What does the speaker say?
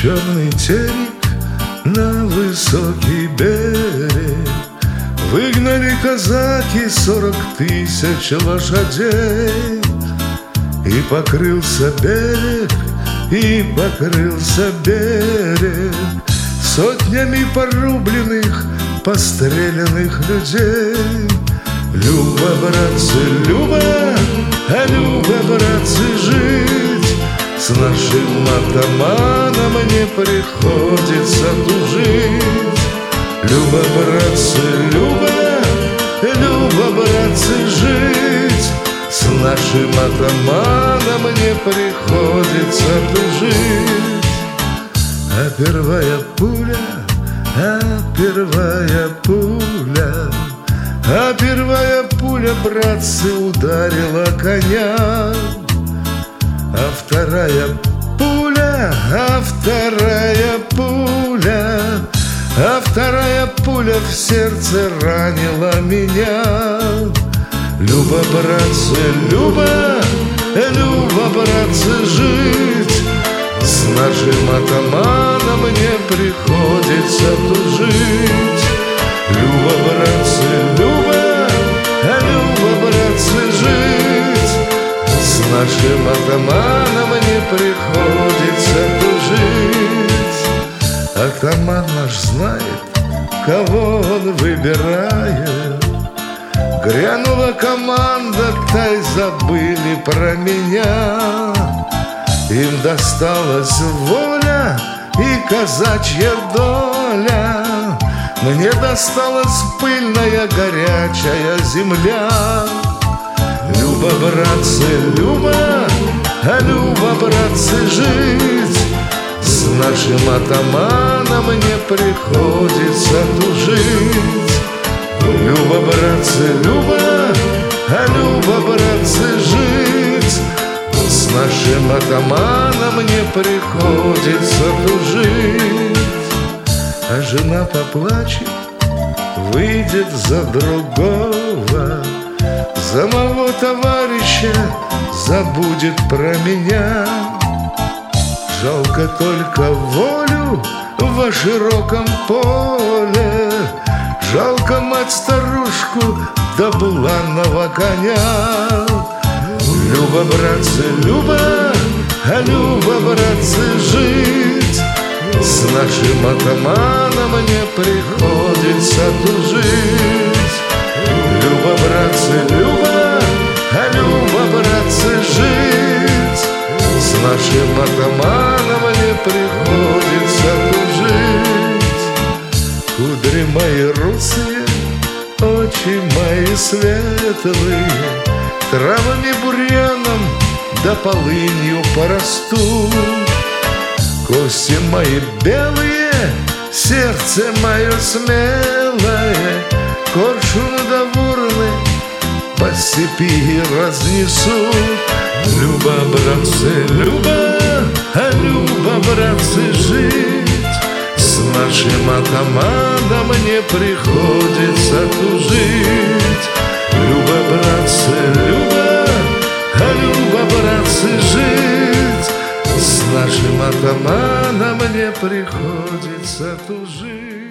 черный терек на высокий берег выгнали казаки 40 000 лошадей. И покрылся берег, и покрылся берег сотнями порубленных, постреленных людей. Люба, братцы, Люба, а Люба, братцы, жить с нашим атаманом не приходится тужить. Люба, братцы, Люба, Люба, братцы, жить с нашим атаманом не приходится тужить. А первая пуля, а первая пуля, братцы, ударила коня. А вторая пуля, а вторая пуля в сердце ранила меня. Люба, братцы, Люба, Люба, братцы, жить с нашим атаманом не приходится тужить. Люба, братцы, Люба, Люба, братцы, жить с нашим атаманом не приходится тужить. Атаман наш знает, кого он выбирает. Грянула команда, тай забыли про меня. Им досталась воля и казачья доля. Мне досталась пыльная горячая земля. Люба, братцы, Люба, а Люба, братцы, жить с нашим атаманом не приходится тужить. Люба, братцы, Люба, а Люба, братцы, жить с нашим атаманом не приходится тужить. А жена поплачет, выйдет за другого, за моего товарища забудет про меня. Жалко только волю во широком поле, жалко мать-старушку да буланого коня. Люба, братцы, Люба, а Люба, братцы, жить с нашим атаманом не приходится тужить. Люба, братцы, Люба, а Люба, братцы, жить с нашим атаманом не приходится тужить. Кудри мои русые, очи мои светлые, травами, бурьяном да полынью порастут. Кости мои белые, сердце мое смелое, коршуны да вороны по степи разнесут. Люба, братцы, Люба, а Люба, братцы, жить с нашим атаманом не приходится тужить. Люба, братцы, Люба, а Люба, братцы, жить с нашим атаманом не приходится тужить.